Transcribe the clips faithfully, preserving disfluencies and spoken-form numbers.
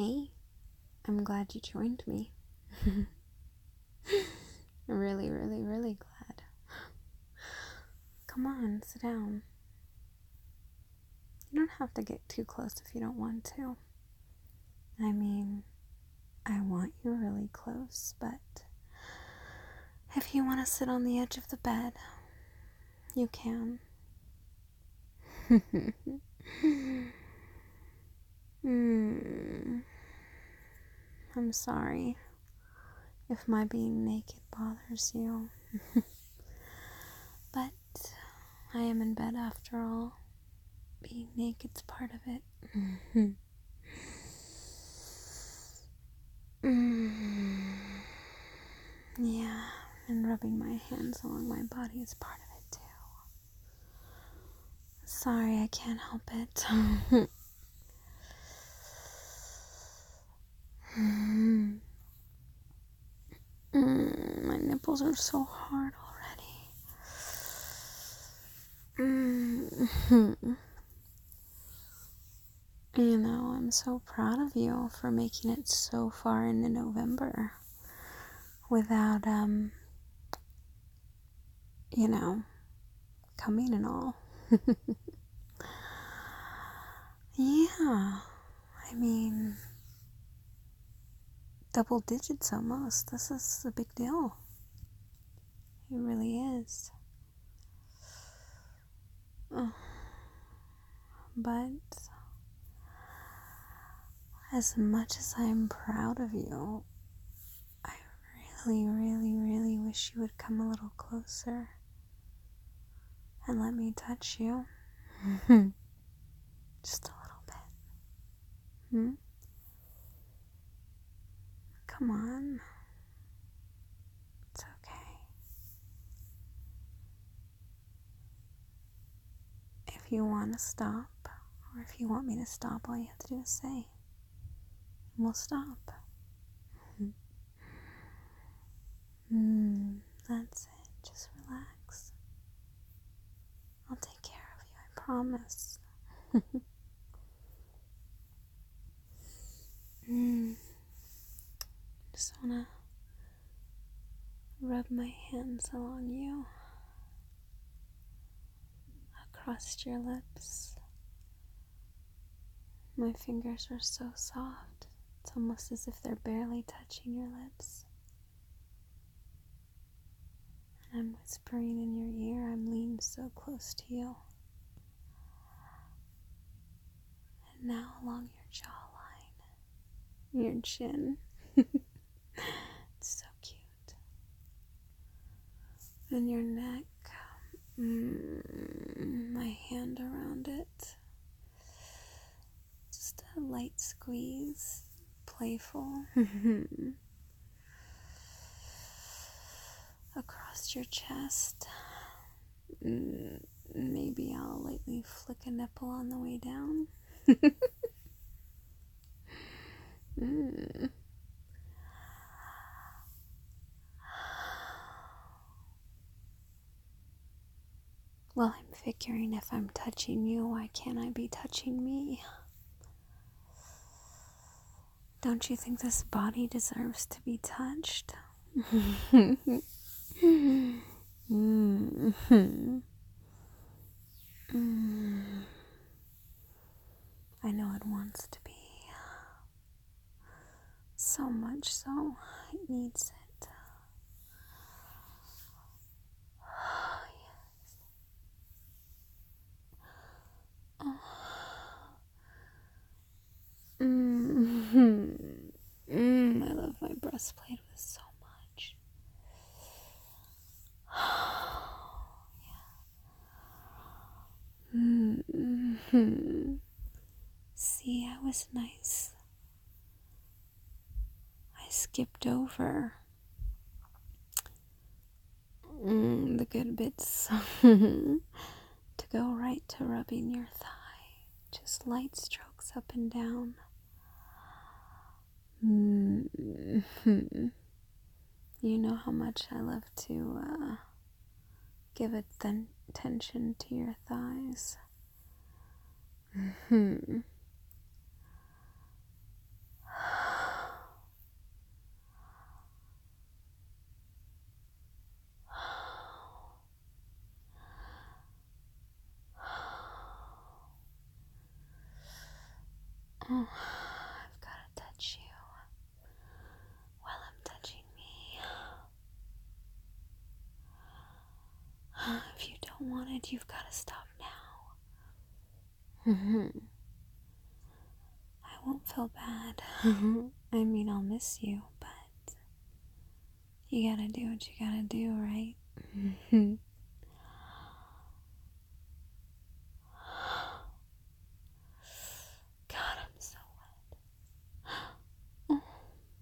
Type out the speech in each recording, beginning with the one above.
Hey, I'm glad you joined me. Really, really, really glad. Come on, sit down. You don't have to get too close if you don't want to. I mean, I want you really close, but if you want to sit on the edge of the bed, you can. mm. I'm sorry if my being naked bothers you. But I am in bed after all. Being naked's part of it. mm. Yeah, and rubbing my hands along my body is part of it too. Sorry, I can't help it. mm. Mm, my nipples are so hard already. Mm. You know, I'm so proud of you for making it so far into November without, um, you know, coming and all. Yeah, I mean, double digits almost. This is a big deal. It really is. Oh. But as much as I'm proud of you, I really, really, really wish you would come a little closer and let me touch you. Just a little bit. Hmm? Come on. It's okay. If you want to stop, or if you want me to stop, all you have to do is say, and we'll stop. Hmm, that's it. Just relax. I'll take care of you, I promise. mm. Just wanna rub my hands along you, across your lips. My fingers are so soft, it's almost as if they're barely touching your lips. And I'm whispering in your ear, I'm leaned so close to you. And now along your jawline, your chin. It's so cute. And your neck, mm, my hand around it. Just a light squeeze, playful. Across your chest. Mm, maybe I'll lightly flick a nipple on the way down. mm. Well, I'm figuring if I'm touching you, why can't I be touching me? Don't you think this body deserves to be touched? mm-hmm. mm. I know it wants to be. So much so, it needs it. Oh, yes. Oh. Mm-hmm. Mm, I love my breastplate with so much. Yeah. Mm-hmm. See, I was nice. I skipped over mm, the good bits to go right to rubbing your thigh. Just light strokes up and down. Mm-hmm. You know how much I love to uh, give atten- attention to your thighs. Mm-hmm. Oh, I've got to touch you while I'm touching me. If you don't want it, you've got to stop now. I won't feel bad. I mean, I'll miss you, but you gotta do what you gotta do, right? God, I'm so wet. Oh.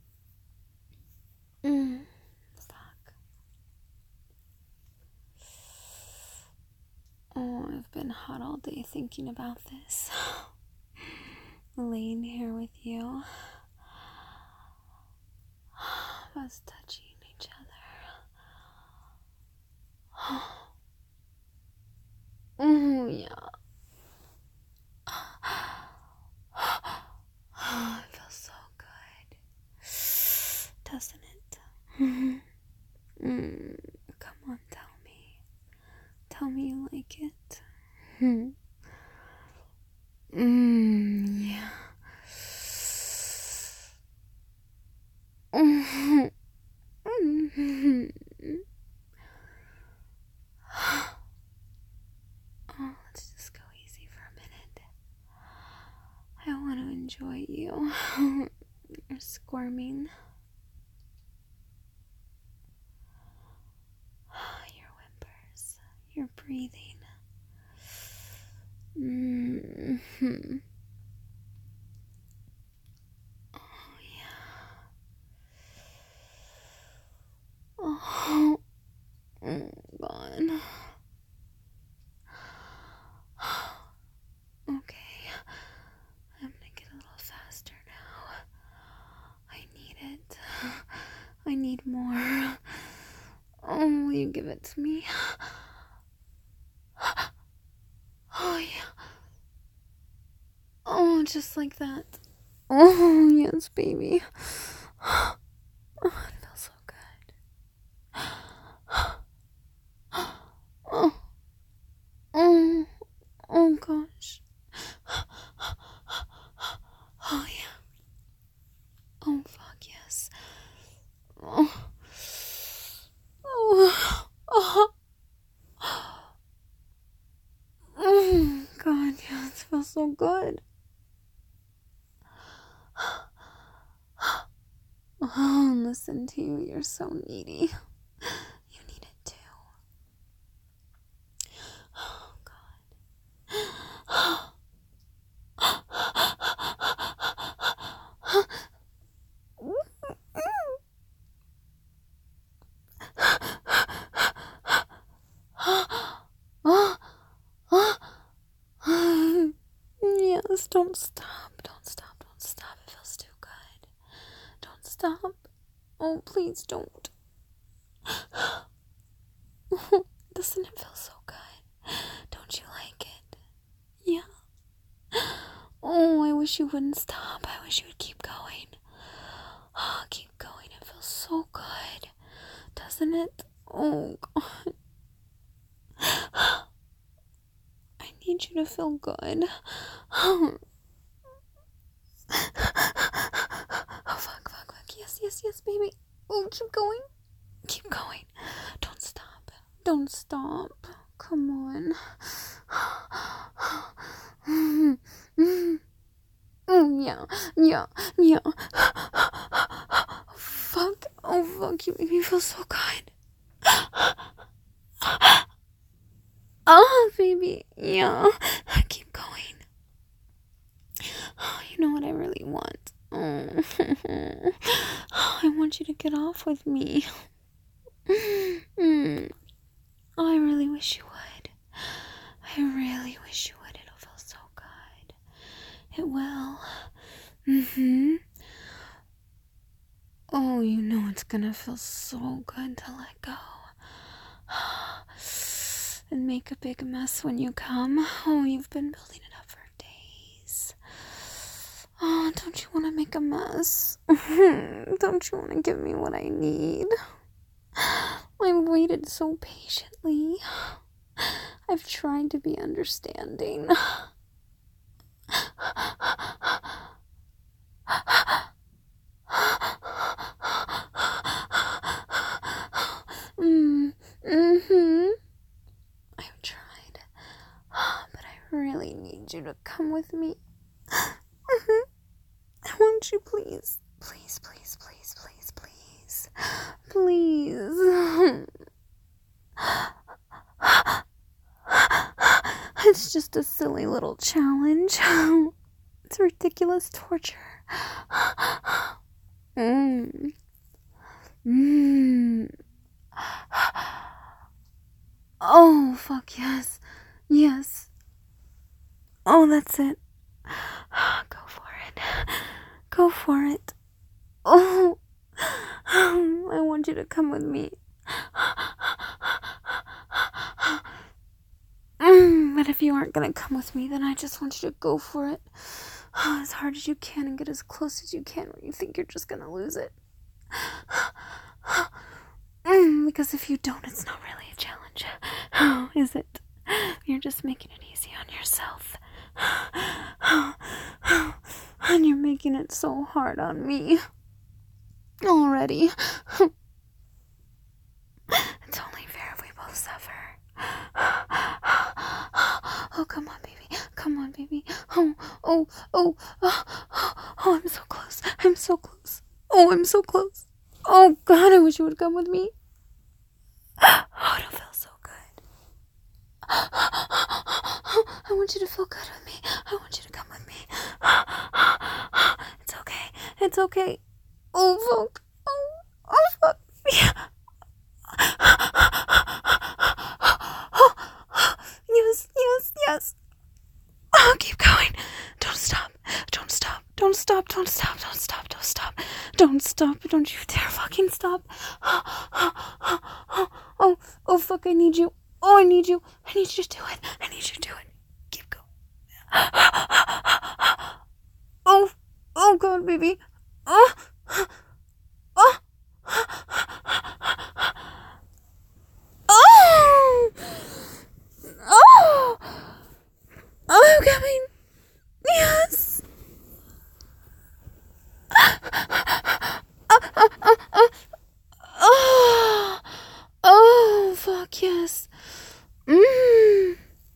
Mm. Fuck. Oh, I've been hot all day thinking about this. Laying here with you. Us touching each other. Oh, yeah. Oh, it feels so good. Doesn't it? Mm, come on, tell me. Tell me you like it. Mm, yeah. Oh, let's just go easy for a minute. I want to enjoy you. You're squirming. Your whimpers. Your breathing. Mm-hmm. Oh, yeah. Oh, oh God. Okay. I'm gonna get a little faster now. I need it. I need more. Oh, will you give it to me? Oh, yeah. Oh, just like that. Oh, yes, baby. Oh, it feels so good. Oh, oh, oh gosh. Oh, yeah. Oh, fuck, yes. Oh, oh, oh. Oh, God, yeah, it feels so good. Oh, listen to you. You're so needy. You need it too. Oh, God. Yes, don't stop. Don't stop. Don't stop. It feels too good. Don't stop. Oh, please don't. Doesn't it feel so good? Don't you like it? Yeah. Oh, I wish you wouldn't stop. I wish you would keep going. Oh, keep going. It feels so good. Doesn't it? Oh, God. I need you to feel good. Oh, fuck, fuck, fuck. Yes, yes, yes, baby. Oh, keep going. Keep going. Don't stop. Don't stop. Come on. Oh, yeah, yeah, yeah. Fuck. Oh, fuck. You make me feel so good. Oh, baby. Yeah. Keep going. Oh, you know what I really want? Oh. I want you to get off with me. Mm. Oh, I really wish you would. I really wish you would. It'll feel so good. It will. Mm-hmm. Oh, you know it's gonna feel so good to let go. And make a big mess when you come. Oh, you've been building it up for days. Oh, don't you want to make a mess? Don't you want to give me what I need? I've waited so patiently. I've tried to be understanding. you to come with me. I want you, please. Please, please, please, please, please. Please. It's just a silly little challenge. It's ridiculous torture. Mmm. Mmm. Oh, fuck yes. Yes. Oh, that's it. Go for it. Go for it. Oh. I want you to come with me. Mm, but if you aren't gonna come with me, then I just want you to go for it. As hard as you can and get as close as you can when you think you're just gonna lose it. Mm, because if you don't, it's not really a challenge. Is it? You're just making it easy on yourself. And you're making it so hard on me. Already. It's only fair if we both suffer. Oh, come on, baby. Come on, baby. Oh, oh, oh, oh, oh, I'm so close. I'm so close. Oh, I'm so close. Oh, God, I wish you would come with me. Oh, it'll feel so good. I want you to feel good with me. I want you to come with me. It's okay. It's okay. Oh, fuck. Oh, oh, fuck. Yeah. Yes, yes, yes. Oh, keep going. Don't stop. Don't stop. Don't stop. Don't stop. Don't stop. Don't stop. Don't stop. Don't you dare fucking stop. Oh, oh, fuck. I need you. Oh, I need you. I need you to do it. I need you to do it. Keep going. Oh, oh, God, baby. Oh, oh. Oh! Oh! Oh, I'm coming. Yes. Oh, oh, oh, oh. Oh, oh, fuck yes. Mmm.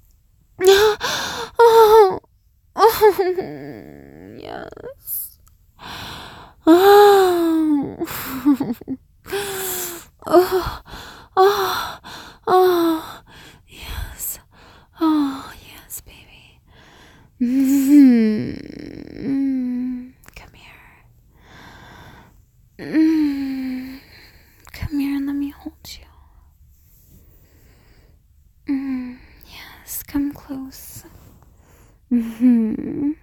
Oh, oh, yes. Oh, oh, oh, oh, yes. Oh, yes, baby. Mm-hmm. Come here. Mm. Come here and let me hold you. Mm. Yes, come close. Mm-hmm.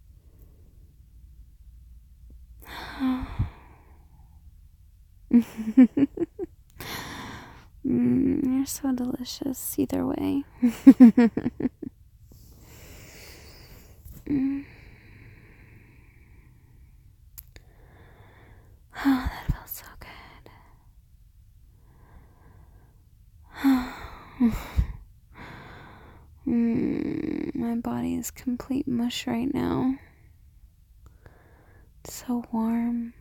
Mm, you're so delicious either way. Mm. Oh, that felt so good. Mm, my body is complete mush right now. It's so warm.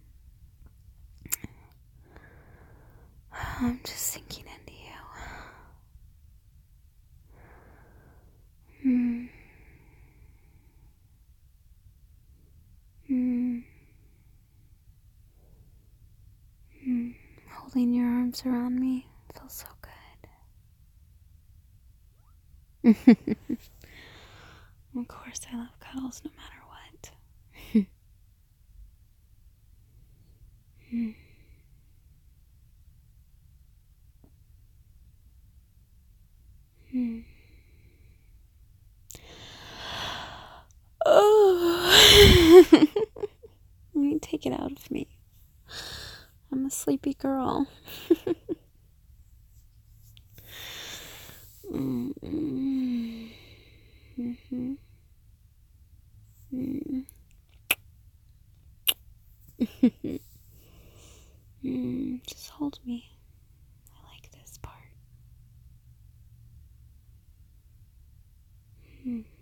I'm just sinking into you. Mm. Mm. Mm. Holding your arms around me feels so good. Of course, I love cuddles no matter what. Mm. Mm. Oh. You take it out of me. I'm a sleepy girl. Mm. Mm-hmm. Mm. Mm. Just hold me. I like this part. Mm.